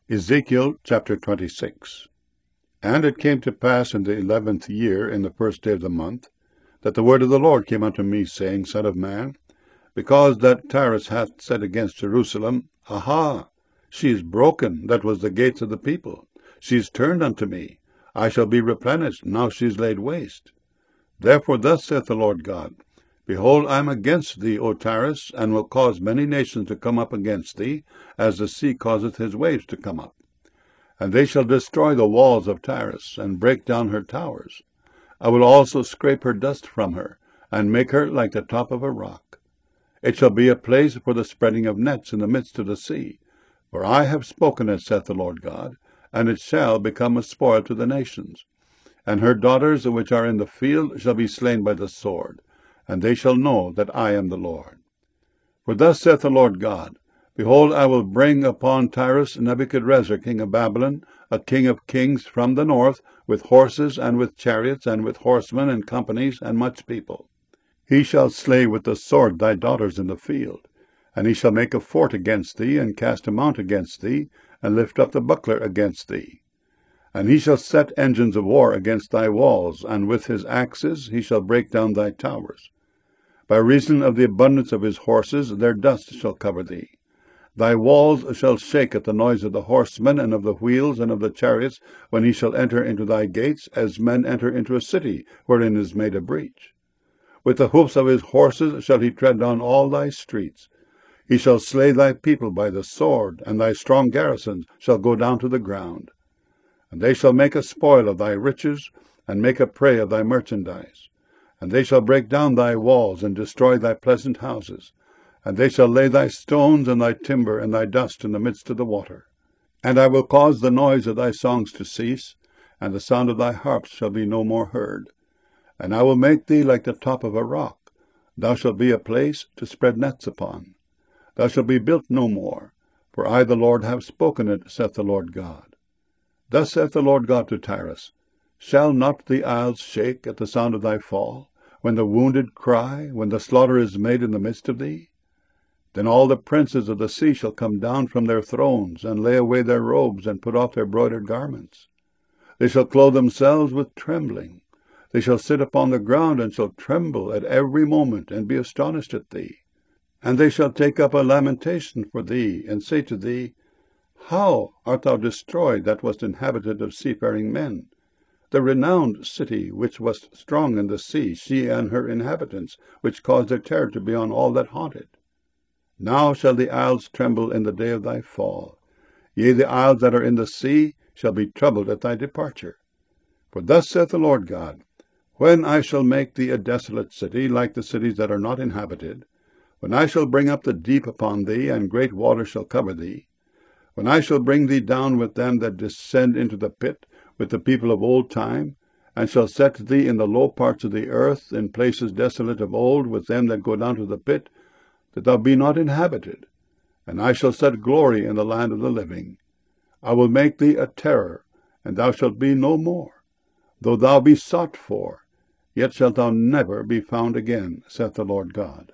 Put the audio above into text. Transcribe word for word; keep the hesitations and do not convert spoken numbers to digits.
Ezekiel chapter twenty-six. And it came to pass in the eleventh year, in the first day of the month, that the word of the Lord came unto me, saying, Son of man, because that Tyrus hath said against Jerusalem, Aha, she is broken, that was the gates of the people. She is turned unto me. I shall be replenished, now she is laid waste. Therefore thus saith the Lord God, Behold, I am against thee, O Tyrus, and will cause many nations to come up against thee, as the sea causeth his waves to come up. And they shall destroy the walls of Tyrus, and break down her towers. I will also scrape her dust from her, and make her like the top of a rock. It shall be a place for the spreading of nets in the midst of the sea. For I have spoken it, saith the Lord God, and it shall become a spoil to the nations. And her daughters which are in the field shall be slain by the sword, and they shall know that I am the Lord. For thus saith the Lord God, Behold, I will bring upon Tyrus Nebuchadrezzar king of Babylon, a king of kings from the north, with horses, and with chariots, and with horsemen, and companies, and much people. He shall slay with the sword thy daughters in the field, and he shall make a fort against thee, and cast a mount against thee, and lift up the buckler against thee. And he shall set engines of war against thy walls, and with his axes he shall break down thy towers. By reason of the abundance of his horses, their dust shall cover thee. Thy walls shall shake at the noise of the horsemen, and of the wheels, and of the chariots, when he shall enter into thy gates, as men enter into a city, wherein is made a breach. With the hoofs of his horses shall he tread down all thy streets. He shall slay thy people by the sword, and thy strong garrisons shall go down to the ground. And they shall make a spoil of thy riches, and make a prey of thy merchandise. And they shall break down thy walls, and destroy thy pleasant houses. And they shall lay thy stones, and thy timber, and thy dust in the midst of the water. And I will cause the noise of thy songs to cease, and the sound of thy harps shall be no more heard. And I will make thee like the top of a rock. Thou shalt be a place to spread nets upon. Thou shalt be built no more, for I the Lord have spoken it, saith the Lord God. Thus saith the Lord God to Tyrus, Shall not the isles shake at the sound of thy fall, when the wounded cry, when the slaughter is made in the midst of thee? Then all the princes of the sea shall come down from their thrones, and lay away their robes, and put off their broidered garments. They shall clothe themselves with trembling. They shall sit upon the ground, and shall tremble at every moment, and be astonished at thee. And they shall take up a lamentation for thee, and say to thee, How art thou destroyed that wast inhabited of seafaring men? The renowned city which was strong in the sea, she and her inhabitants, which caused their terror to be on all that haunt it. Now shall the isles tremble in the day of thy fall. Yea, the isles that are in the sea shall be troubled at thy departure. For thus saith the Lord God, When I shall make thee a desolate city, like the cities that are not inhabited, when I shall bring up the deep upon thee, and great waters shall cover thee, when I shall bring thee down with them that descend into the pit, with the people of old time, and shall set thee in the low parts of the earth, in places desolate of old, with them that go down to the pit, that thou be not inhabited, and I shall set glory in the land of the living. I will make thee a terror, and thou shalt be no more. Though thou be sought for, yet shalt thou never be found again, saith the Lord God.